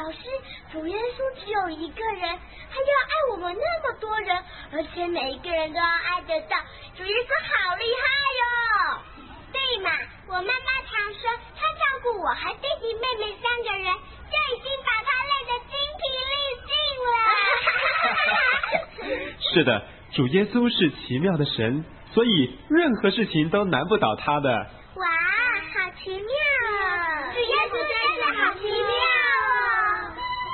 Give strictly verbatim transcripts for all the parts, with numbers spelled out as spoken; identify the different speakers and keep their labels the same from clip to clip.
Speaker 1: 老师，主耶稣只有一个人，他要爱我们那么多人，而且每一个人都要爱得到，主耶稣好厉害哟！对嘛，我妈妈常说，他照顾我和弟弟妹妹三个人，就已经把他累得精疲力尽了。
Speaker 2: 是的，主耶稣是奇妙的神，所以任何事情都难不倒他的。
Speaker 1: 哇，好奇妙哦！主耶稣真的好奇妙哦！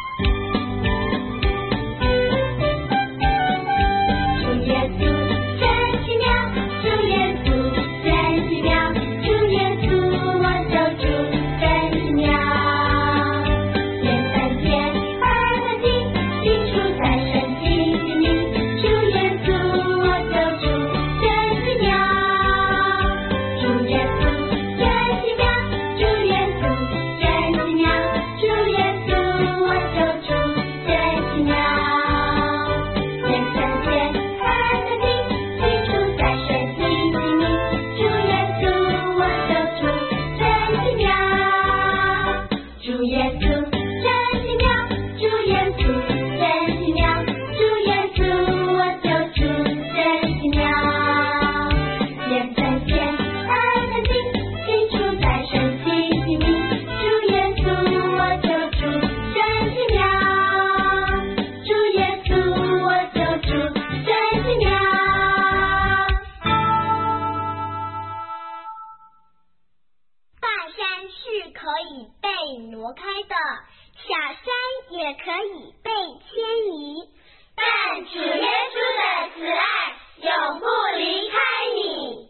Speaker 1: 主耶稣真奇妙，主耶稣真奇妙，主耶稣我救主真奇妙。天三天二三经，基础在神经里面，主耶稣我救主真奇妙。主耶稣真奇妙，主耶稣真奇妙，主耶稣我救主真奇妙。天三天二三经，基础在神经里面，主耶稣我救主真奇妙。主耶稣真奇妙，主耶稣真奇妙，主耶稣我救主真奇妙。天三天二三经，基础在神经里面，主耶稣我救主真奇妙，主耶稣我救主真奇妙。大山是可以被挪开的，小山也可以被迁移，但主耶稣的慈爱永不离开你。